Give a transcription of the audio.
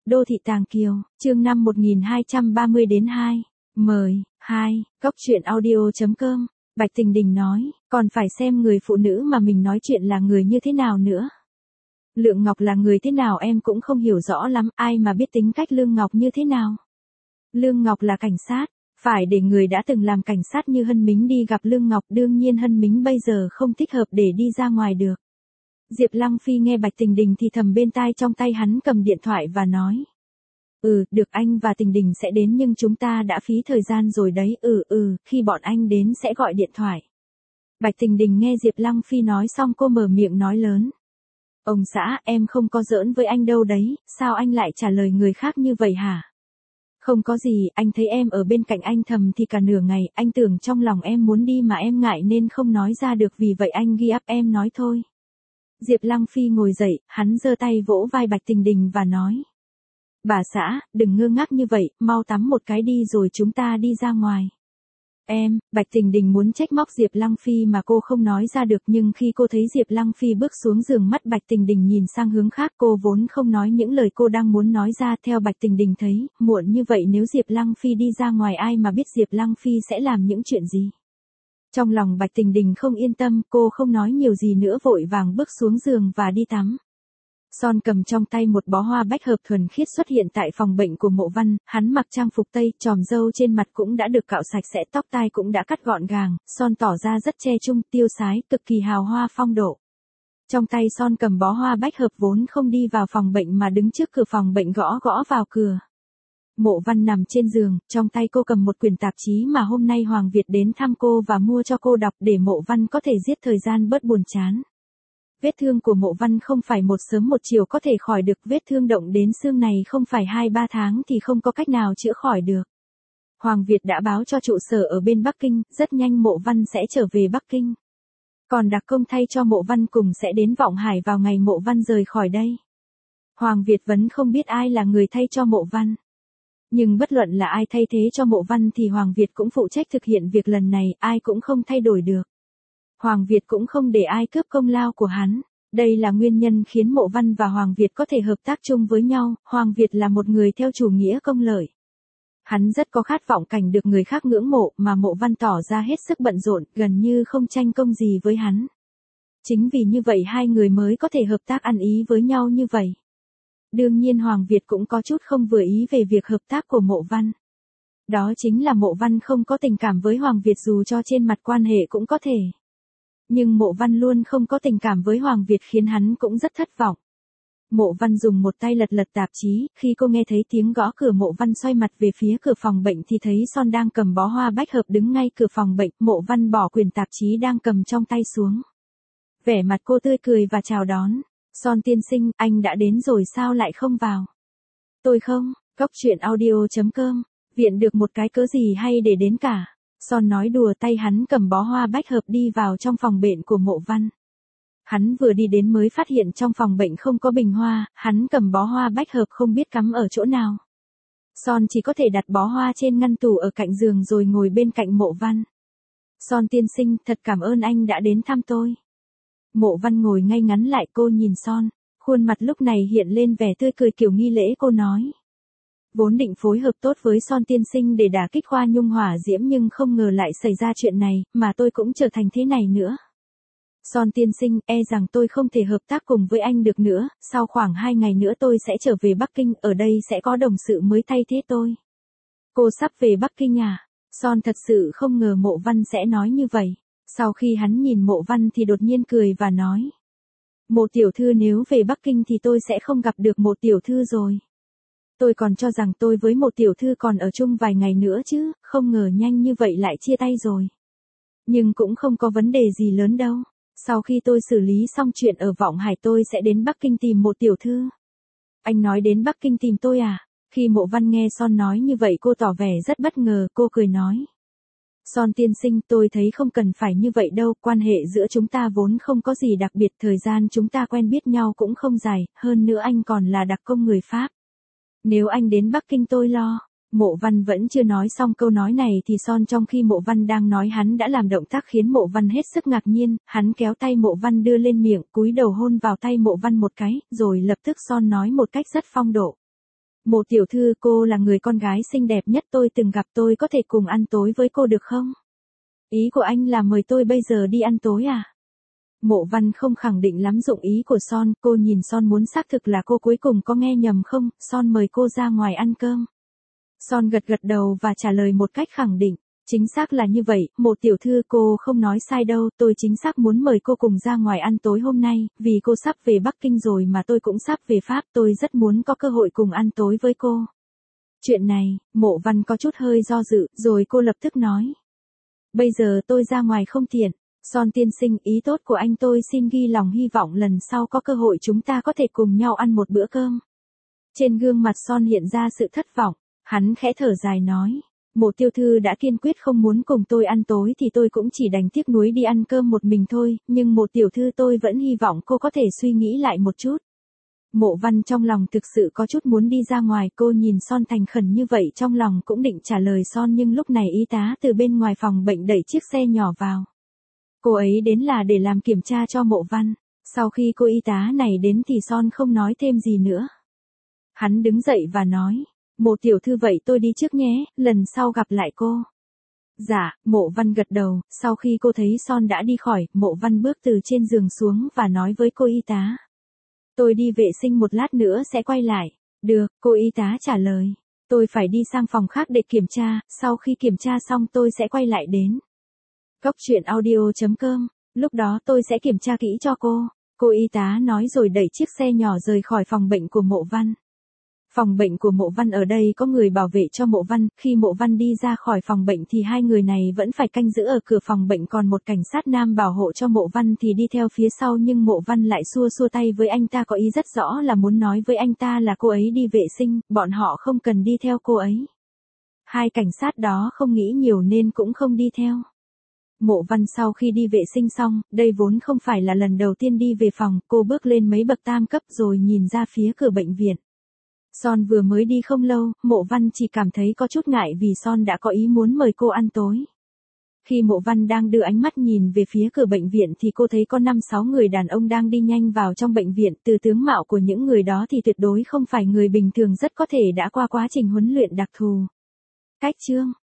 Đô thị Tàng Kiều, chương 5 1230-2. Mời, 2, góc truyện audio.com. Bạch Tình Đình nói, còn phải xem người phụ nữ mà mình nói chuyện là người như thế nào nữa. Lượng Ngọc là người thế nào em cũng không hiểu rõ lắm, ai mà biết tính cách Lương Ngọc như thế nào. Lương Ngọc là cảnh sát, phải để người đã từng làm cảnh sát như Hân Mính đi gặp Lương Ngọc, đương nhiên Hân Mính bây giờ không thích hợp để đi ra ngoài được. Diệp Lăng Phi nghe Bạch Tình Đình thì thầm bên tai, trong tay hắn cầm điện thoại và nói. Được, anh và Tình Đình sẽ đến nhưng chúng ta đã phí thời gian rồi đấy. Khi bọn anh đến sẽ gọi điện thoại. Bạch Tình Đình nghe Diệp Lăng Phi nói xong cô mở miệng nói lớn. Ông xã, em không có giỡn với anh đâu đấy, sao anh lại trả lời người khác như vậy hả? Không có gì, anh thấy em ở bên cạnh anh thầm thì cả nửa ngày, anh tưởng trong lòng em muốn đi mà em ngại nên không nói ra được, vì vậy anh ghi áp em nói thôi. Diệp Lăng Phi ngồi dậy, hắn giơ tay vỗ vai Bạch Tình Đình và nói. Bà xã, đừng ngơ ngác như vậy, mau tắm một cái đi rồi chúng ta đi ra ngoài. Bạch Tình Đình muốn trách móc Diệp Lăng Phi mà cô không nói ra được, nhưng khi cô thấy Diệp Lăng Phi bước xuống giường, mắt Bạch Tình Đình nhìn sang hướng khác, cô vốn không nói những lời cô đang muốn nói ra. Theo Bạch Tình Đình thấy, muộn như vậy nếu Diệp Lăng Phi đi ra ngoài ai mà biết Diệp Lăng Phi sẽ làm những chuyện gì. Trong lòng Bạch Tình Đình không yên tâm, cô không nói nhiều gì nữa, vội vàng bước xuống giường và đi tắm. Son cầm trong tay một bó hoa bách hợp thuần khiết xuất hiện tại phòng bệnh của Mộ Văn, hắn mặc trang phục tây, chòm râu trên mặt cũng đã được cạo sạch sẽ, tóc tai cũng đã cắt gọn gàng, Son tỏ ra rất trẻ trung, tiêu sái, cực kỳ hào hoa phong độ. Trong tay Son cầm bó hoa bách hợp, vốn không đi vào phòng bệnh mà đứng trước cửa phòng bệnh gõ gõ vào cửa. Mộ Văn nằm trên giường, trong tay cô cầm một quyển tạp chí mà hôm nay Hoàng Việt đến thăm cô và mua cho cô đọc để Mộ Văn có thể giết thời gian bớt buồn chán. Vết thương của Mộ Văn không phải một sớm một chiều có thể khỏi được, vết thương động đến xương này không phải 2-3 tháng thì không có cách nào chữa khỏi được. Hoàng Việt đã báo cho trụ sở ở bên Bắc Kinh, rất nhanh Mộ Văn sẽ trở về Bắc Kinh. Còn đặc công thay cho Mộ Văn cùng sẽ đến Vọng Hải vào ngày Mộ Văn rời khỏi đây. Hoàng Việt vẫn không biết ai là người thay cho Mộ Văn. Nhưng bất luận là ai thay thế cho Mộ Văn thì Hoàng Việt cũng phụ trách thực hiện việc lần này, ai cũng không thay đổi được. Hoàng Việt cũng không để ai cướp công lao của hắn. Đây là nguyên nhân khiến Mộ Văn và Hoàng Việt có thể hợp tác chung với nhau. Hoàng Việt là một người theo chủ nghĩa công lợi. Hắn rất có khát vọng cảnh được người khác ngưỡng mộ, mà Mộ Văn tỏ ra hết sức bận rộn, gần như không tranh công gì với hắn. Chính vì như vậy hai người mới có thể hợp tác ăn ý với nhau như vậy. Đương nhiên Hoàng Việt cũng có chút không vừa ý về việc hợp tác của Mộ Văn. Đó chính là Mộ Văn không có tình cảm với Hoàng Việt, dù cho trên mặt quan hệ cũng có thể. Nhưng Mộ Văn luôn không có tình cảm với Hoàng Việt khiến hắn cũng rất thất vọng. Mộ Văn dùng một tay lật lật tạp chí, khi cô nghe thấy tiếng gõ cửa Mộ Văn xoay mặt về phía cửa phòng bệnh thì thấy Son đang cầm bó hoa bách hợp đứng ngay cửa phòng bệnh. Mộ Văn bỏ quyển tạp chí đang cầm trong tay xuống. Vẻ mặt cô tươi cười và chào đón. Son tiên sinh, anh đã đến rồi sao lại không vào? Tôi không, góc truyện audio.com, viện được một cái cớ gì hay để đến cả. Son nói đùa, tay hắn cầm bó hoa bách hợp đi vào trong phòng bệnh của Mộ Văn. Hắn vừa đi đến mới phát hiện trong phòng bệnh không có bình hoa, hắn cầm bó hoa bách hợp không biết cắm ở chỗ nào. Son chỉ có thể đặt bó hoa trên ngăn tủ ở cạnh giường rồi ngồi bên cạnh Mộ Văn. Son tiên sinh, thật cảm ơn anh đã đến thăm tôi. Mộ Văn ngồi ngay ngắn lại, cô nhìn Son, khuôn mặt lúc này hiện lên vẻ tươi cười kiểu nghi lễ. Cô nói. Vốn định phối hợp tốt với Son tiên sinh để đả kích Khoa Nhung hỏa diễm, nhưng không ngờ lại xảy ra chuyện này, mà tôi cũng trở thành thế này nữa. Son tiên sinh, e rằng tôi không thể hợp tác cùng với anh được nữa, sau khoảng 2 ngày nữa tôi sẽ trở về Bắc Kinh, ở đây sẽ có đồng sự mới thay thế tôi. Cô sắp về Bắc Kinh à? Son thật sự không ngờ Mộ Văn sẽ nói như vậy. Sau khi hắn nhìn Mộ Văn thì đột nhiên cười và nói. Mộ tiểu thư nếu về Bắc Kinh thì tôi sẽ không gặp được Mộ tiểu thư rồi. Tôi còn cho rằng tôi với Mộ tiểu thư còn ở chung vài ngày nữa chứ, không ngờ nhanh như vậy lại chia tay rồi. Nhưng cũng không có vấn đề gì lớn đâu. Sau khi tôi xử lý xong chuyện ở Vọng Hải tôi sẽ đến Bắc Kinh tìm Mộ tiểu thư. Anh nói đến Bắc Kinh tìm tôi à? Khi Mộ Văn nghe Son nói như vậy cô tỏ vẻ rất bất ngờ, cô cười nói. Son tiên sinh, tôi thấy không cần phải như vậy đâu, quan hệ giữa chúng ta vốn không có gì đặc biệt, thời gian chúng ta quen biết nhau cũng không dài, hơn nữa anh còn là đặc công người Pháp. Nếu anh đến Bắc Kinh tôi lo. Mộ Văn vẫn chưa nói xong câu nói này thì Son trong khi Mộ Văn đang nói hắn đã làm động tác khiến Mộ Văn hết sức ngạc nhiên, hắn kéo tay Mộ Văn đưa lên miệng, cúi đầu hôn vào tay Mộ Văn một cái, rồi lập tức Son nói một cách rất phong độ. Mộ tiểu thư, cô là người con gái xinh đẹp nhất tôi từng gặp, tôi có thể cùng ăn tối với cô được không? Ý của anh là mời tôi bây giờ đi ăn tối à? Mộ Văn không khẳng định lắm dụng ý của Son, cô nhìn Son muốn xác thực là cô cuối cùng có nghe nhầm không, Son mời cô ra ngoài ăn cơm. Son gật gật đầu và trả lời một cách khẳng định, chính xác là như vậy, Mộ tiểu thư, cô không nói sai đâu, tôi chính xác muốn mời cô cùng ra ngoài ăn tối hôm nay, vì cô sắp về Bắc Kinh rồi mà tôi cũng sắp về Pháp, tôi rất muốn có cơ hội cùng ăn tối với cô. Chuyện này, Mộ Văn có chút hơi do dự, rồi cô lập tức nói. Bây giờ tôi ra ngoài không tiện. Son tiên sinh, ý tốt của anh tôi xin ghi lòng, hy vọng lần sau có cơ hội chúng ta có thể cùng nhau ăn một bữa cơm. Trên gương mặt Son hiện ra sự thất vọng, hắn khẽ thở dài nói, Mộ tiểu thư đã kiên quyết không muốn cùng tôi ăn tối thì tôi cũng chỉ đành tiếc nuối đi ăn cơm một mình thôi, nhưng Mộ tiểu thư, tôi vẫn hy vọng cô có thể suy nghĩ lại một chút. Mộ Văn trong lòng thực sự có chút muốn đi ra ngoài, cô nhìn Son thành khẩn như vậy trong lòng cũng định trả lời Son, nhưng lúc này y tá từ bên ngoài phòng bệnh đẩy chiếc xe nhỏ vào. Cô ấy đến là để làm kiểm tra cho Mộ Văn. Sau khi cô y tá này đến thì Son không nói thêm gì nữa. Hắn đứng dậy và nói, Mộ tiểu thư, vậy tôi đi trước nhé, lần sau gặp lại cô. Dạ, Mộ Văn gật đầu, sau khi cô thấy Son đã đi khỏi, Mộ Văn bước từ trên giường xuống và nói với cô y tá. Tôi đi vệ sinh một lát nữa sẽ quay lại. Được, cô y tá trả lời. Tôi phải đi sang phòng khác để kiểm tra, sau khi kiểm tra xong tôi sẽ quay lại đến. Góc truyện audio.com, lúc đó tôi sẽ kiểm tra kỹ cho cô. Cô y tá nói rồi đẩy chiếc xe nhỏ rời khỏi phòng bệnh của Mộ Văn. Phòng bệnh của Mộ Văn ở đây có người bảo vệ cho Mộ Văn, khi Mộ Văn đi ra khỏi phòng bệnh thì hai người này vẫn phải canh giữ ở cửa phòng bệnh, còn một cảnh sát nam bảo hộ cho Mộ Văn thì đi theo phía sau, nhưng Mộ Văn lại xua xua tay với anh ta, có ý rất rõ là muốn nói với anh ta là cô ấy đi vệ sinh, bọn họ không cần đi theo cô ấy. Hai cảnh sát đó không nghĩ nhiều nên cũng không đi theo. Mộ Văn sau khi đi vệ sinh xong, đây vốn không phải là lần đầu tiên đi về phòng, cô bước lên mấy bậc tam cấp rồi nhìn ra phía cửa bệnh viện. Son vừa mới đi không lâu, Mộ Văn chỉ cảm thấy có chút ngại vì Son đã có ý muốn mời cô ăn tối. Khi Mộ Văn đang đưa ánh mắt nhìn về phía cửa bệnh viện thì cô thấy có 5-6 người đàn ông đang đi nhanh vào trong bệnh viện, từ tướng mạo của những người đó thì tuyệt đối không phải người bình thường, rất có thể đã qua quá trình huấn luyện đặc thù. Cách chương